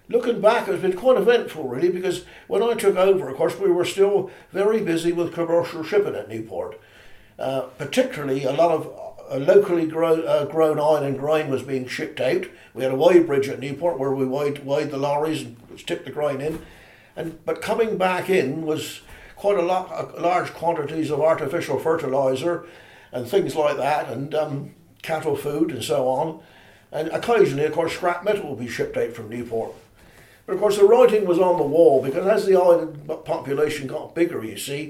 Looking back, it's been quite eventful, really, because when I took over, of course, we were still very busy with commercial shipping at Newport. Particularly, a lot of locally grown island grain was being shipped out. We had a weigh bridge at Newport where we weighed the lorries and tipped the grain in. But coming back in was quite large quantities of artificial fertiliser and things like that, and cattle food and so on. And occasionally, of course, scrap metal would be shipped out from Newport. But of course the writing was on the wall, because as the island population got bigger, you see,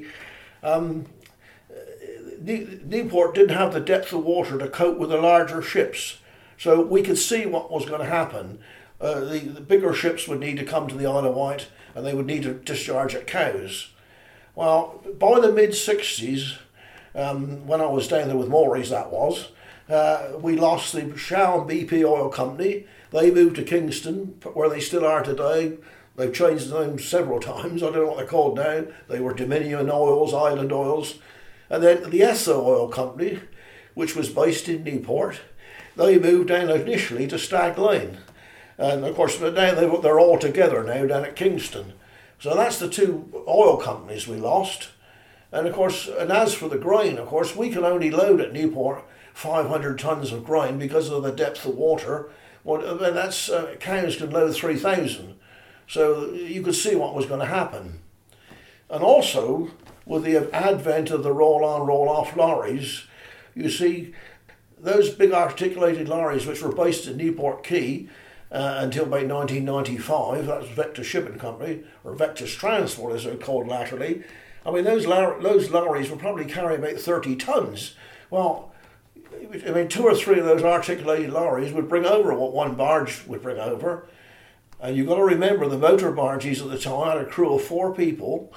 Newport didn't have the depth of water to cope with the larger ships. So we could see what was going to happen. The bigger ships would need to come to the Isle of Wight, and they would need to discharge at Cowes. Well, by the mid-60s, when I was down there with Morey's, that was, we lost the Shell and BP Oil Company. They moved to Kingston, where they still are today. They've changed the name several times. I don't know what they're called now. They were Dominion Oils, Island Oils. And then the Esso Oil Company, which was based in Newport, they moved down initially to Stag Lane. And of course, now they're all together now down at Kingston. So that's the two oil companies we lost. And of course, and as for the grain, of course, we can only load at Newport 500 tonnes of grain because of the depth of water. Well, and that's Cowes can load 3,000. So you could see what was going to happen. And also, with the advent of the roll-on, roll-off lorries, you see those big articulated lorries which were based in Newport Quay until about 1995, that was Vector Shipping Company, or Vector's Transport as they're called latterly. I mean, those lorries were probably carrying about 30 tonnes. Well, I mean, 2 or 3 of those articulated lorries would bring over what one barge would bring over. And you've got to remember the motor barges at the time had a crew of 4 people.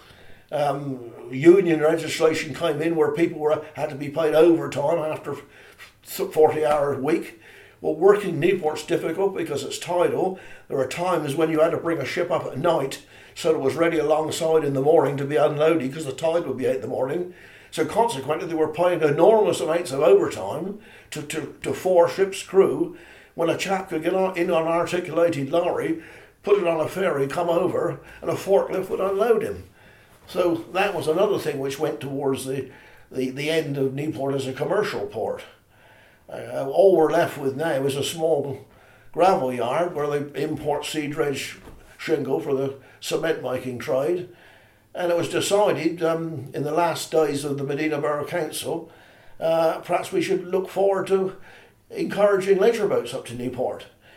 Union legislation came in where people had to be paid overtime after 40-hour week. Well, working Newport's difficult because it's tidal. There are times when you had to bring a ship up at night so it was ready alongside in the morning to be unloaded because the tide would be out in the morning. So consequently, they were paying enormous amounts of overtime to 4 ships' crew when a chap could get in on an articulated lorry, put it on a ferry, come over, and a forklift would unload him. So that was another thing which went towards the end of Newport as a commercial port. All we're left with now is a small gravel yard where they import sea dredge shingle for the cement making trade. And it was decided in the last days of the Medina Borough Council, perhaps we should look forward to encouraging leisure boats up to Newport.